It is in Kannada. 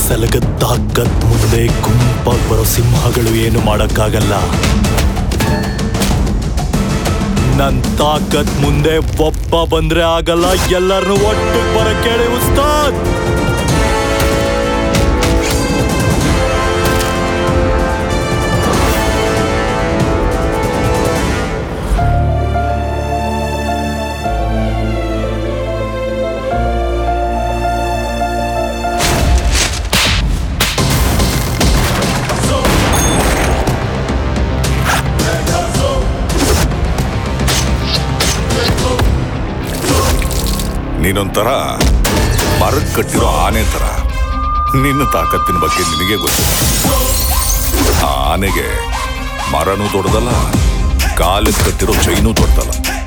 ಸಲಗದ ತಾಕತ್ ಮುಂದೆ ಗುಂಪಾಗಿ ಬರೋ ಸಿಂಹಗಳು ಏನು ಮಾಡಕ್ಕಾಗಲ್ಲ. ನನ್ ತಾಕತ್ ಮುಂದೆ ಒಬ್ಬ ಬಂದ್ರೆ ಆಗಲ್ಲ, ಎಲ್ಲರನ್ನೂ ಒಟ್ಟಿಗೆ ಬರಕ್ಕೆ ಹೇಳಿ ಉಸ್ತಾದ್. ನೀನೊಂಥರ ಮರಕ್ಕೆ ಕಟ್ಟಿರೋ ಆನೆ ಥರ. ನಿನ್ನ ತಾಕತ್ತಿನ ಬಗ್ಗೆ ನಿನಗೆ ಗೊತ್ತಿಲ್ಲ. ಆ ಆನೆಗೆ ಮರನೂ ದೊಡ್ಡದಲ್ಲ, ಕಾಲಿಗೆ ಕಟ್ಟಿರೋ ಚೈನೂ ದೊಡ್ಡದಲ್ಲ.